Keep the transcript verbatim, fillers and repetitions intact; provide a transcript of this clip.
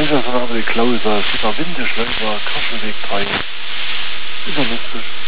Sicher sind aber die Klauser, super windisch, wenn wir Kaschelweg drei. Ist ja lustig.